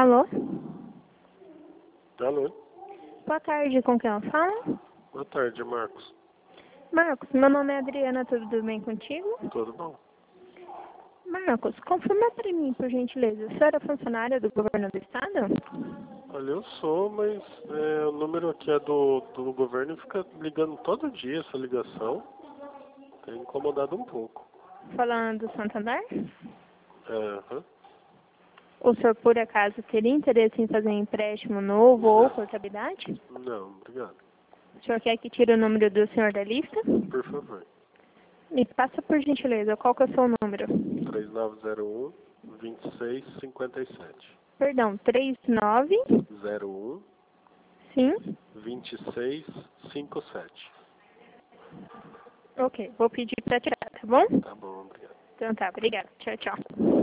Alô? Alô? Boa tarde, com quem eu falo? Boa tarde, Marcos. Marcos, meu nome é Adriana, tudo bem contigo? Tudo bom? Marcos, confirma para mim, por gentileza, o senhor é funcionário do governo do estado? Olha, eu sou, mas o número aqui é do governo e fica ligando todo dia essa ligação. Tem incomodado um pouco. Falando do Santander? Aham. O senhor, por acaso, teria interesse em fazer um empréstimo novo ou portabilidade? Não, obrigado. O senhor quer que tire o número do senhor da lista? Por favor. Me passa, por gentileza, qual que é o seu número? 3901-2657. Perdão, 39? 01 Sim? 2657. Ok, vou pedir para tirar, tá bom? Tá bom, obrigado. Então tá, obrigada. Tchau, tchau.